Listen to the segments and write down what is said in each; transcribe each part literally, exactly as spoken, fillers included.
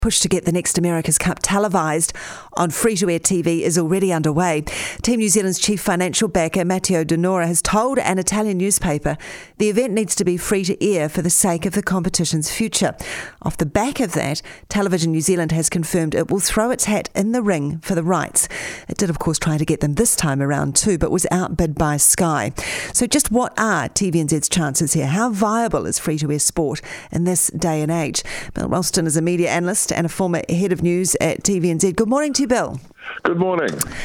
Push to get the next America's Cup televised on free-to-air T V is already underway. Team New Zealand's chief financial backer, Matteo Donora, has told an Italian newspaper the event needs to be free-to-air for the sake of the competition's future. Off the back of that, Television New Zealand has confirmed it will throw its hat in the ring for the rights. It did, of course, try to get them this time around too, but was outbid by Sky. So just what are T V N Z's chances here? How viable is free-to-air sport in this day and age? Bill Ralston is a media analyst and a former head of news at T V N Z. Good morning to you, Bill. Good morning.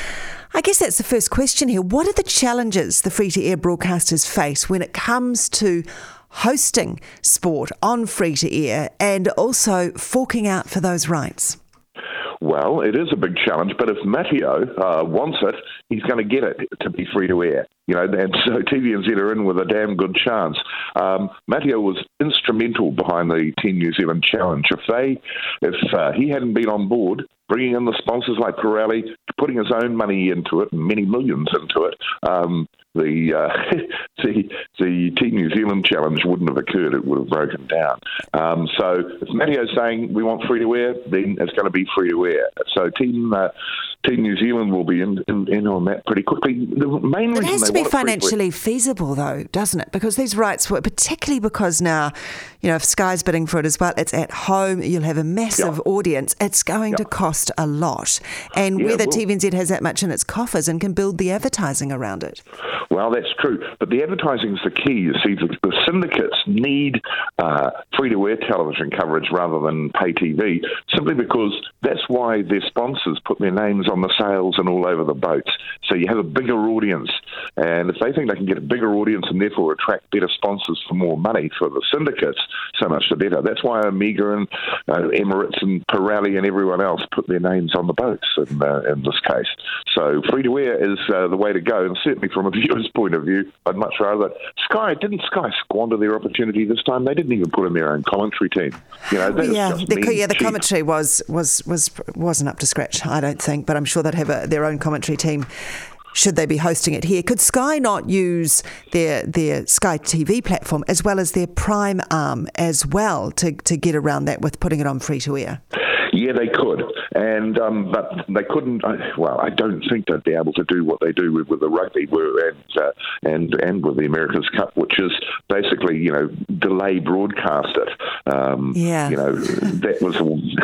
I guess that's the first question here. What are the challenges the free-to-air broadcasters face when it comes to hosting sport on free-to-air and also forking out for those rights? Well, it is a big challenge, but if Matteo uh, wants it, he's going to get it to be free-to-air. You know, and so T V N Z are in with a damn good chance. Um, Matteo was instrumental behind the Team New Zealand Challenge. If they, if uh, he hadn't been on board, bringing in the sponsors like Pirelli, putting his own money into it, and many millions into it, um, the, uh, the the Team New Zealand Challenge wouldn't have occurred. It would have broken down. Um, so if Matteo's saying we want free-to-air, then it's going to be free-to-air. So Team uh, Team New Zealand will be in, in, in on that pretty quickly. The main it reason has to they be want financially feasible, though, doesn't it? Because these rights were, particularly because now, you know, if Sky's bidding for it as well, it's at home, you'll have a massive yeah. audience. It's going yeah. to cost a lot. And yeah, whether well, T V N Z has that much in its coffers and can build the advertising around it. Well, that's true. But the advertising is the key. You see, the, the syndicates need uh, free-to-air television coverage rather than pay T V, simply because that's why their sponsors put their names on the sails and all over the boats. So you have a bigger audience. And if they think they can get a bigger audience and therefore attract better sponsors for more money for the syndicates, so much the better. That's why Omega and uh, Emirates and Pirelli and everyone else put their names on the boats in, uh, in this case. So free-to-air is uh, the way to go. And certainly from a viewer's point of view, I'd much rather... Sky, didn't Sky squander their opportunity this time? They didn't even put in their own commentary team. You know, yeah, the, yeah, the cheap. commentary was, was, was, wasn't up to scratch, I don't think, but I'm sure they'd have a, their own commentary team should they be hosting it here. Could Sky not use their their Sky T V platform as well as their Prime arm as well to, to get around that with putting it on free-to-air? Yeah, they could, and um, but they couldn't. Well, I don't think they'd be able to do what they do with, with the rugby and uh, and and with the America's Cup, which is basically, you know, delay broadcast it. Um, yeah, you know, that was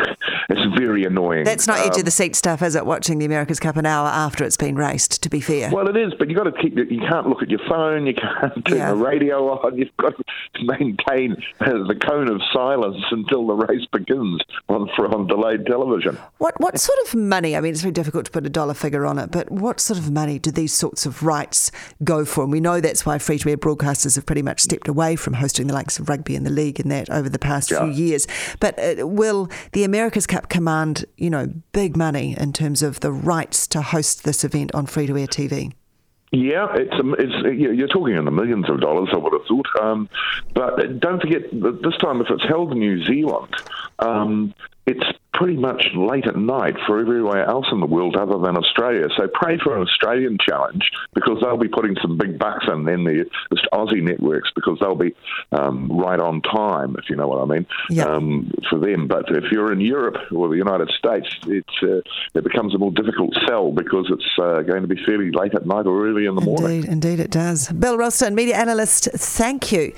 it's very annoying. That's not um, edge of the seat stuff, is it? Watching the America's Cup an hour after it's been raced. To be fair, well, it is, but you got to keep. You can't look at your phone. You can't turn yeah. the radio on. You've got to maintain the cone of silence until the race begins on on delayed television. What what sort of money, I mean, it's very difficult to put a dollar figure on it, but what sort of money do these sorts of rights go for? And we know that's why free-to-air broadcasters have pretty much stepped away from hosting the likes of rugby and the league and that over the past yeah. few years. But uh, will the America's Cup command, you know, big money in terms of the rights to host this event on free-to-air T V? Yeah, it's it's you're talking in the millions of dollars, I would have thought. Um, but don't forget that this time, if it's held in New Zealand, um, it's pretty much late at night for everywhere else in the world other than Australia. So pray for an Australian challenge, because they'll be putting some big bucks in, then the just Aussie networks, because they'll be um, right on time, if you know what I mean, yeah. um, for them. But if you're in Europe or the United States, it, uh, it becomes a more difficult sell, because it's uh, going to be fairly late at night or early in the indeed, morning. Indeed it does. Bill Ralston, media analyst, thank you.